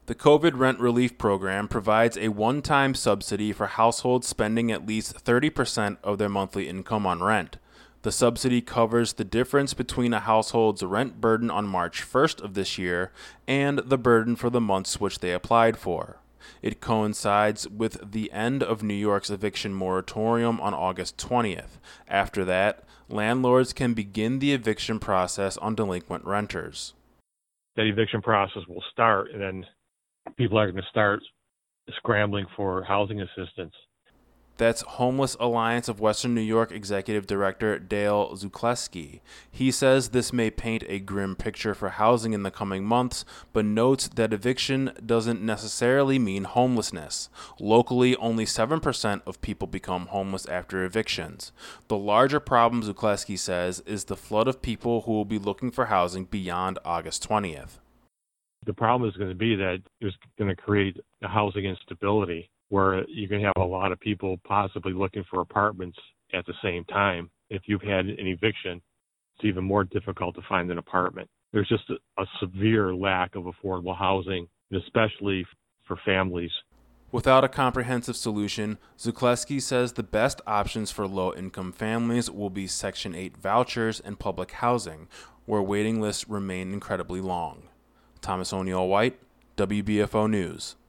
The COVID Rent Relief Program provides a one-time subsidy for households spending at least 30% of their monthly income on rent. The subsidy covers the difference between a household's rent burden on March 1st of this year and the burden for the months which they applied for. It coincides with the end of New York's eviction moratorium on August 20th. After that, landlords can begin the eviction process on delinquent renters. That eviction process will start, and then people are going to start scrambling for housing assistance. That's Homeless Alliance of Western New York Executive Director Dale Zukleski. He says this may paint a grim picture for housing in the coming months, but notes that eviction doesn't necessarily mean homelessness. Locally, only 7% of people become homeless after evictions. The larger problem, Zukleski says, is the flood of people who will be looking for housing beyond August 20th. The problem is going to be that it's going to create a housing instability where you can have a lot of people possibly looking for apartments at the same time. If you've had an eviction, it's even more difficult to find an apartment. There's just a severe lack of affordable housing, especially for families. Without a comprehensive solution, Zukleski says the best options for low-income families will be Section 8 vouchers and public housing, where waiting lists remain incredibly long. Thomas O'Neill White, WBFO News.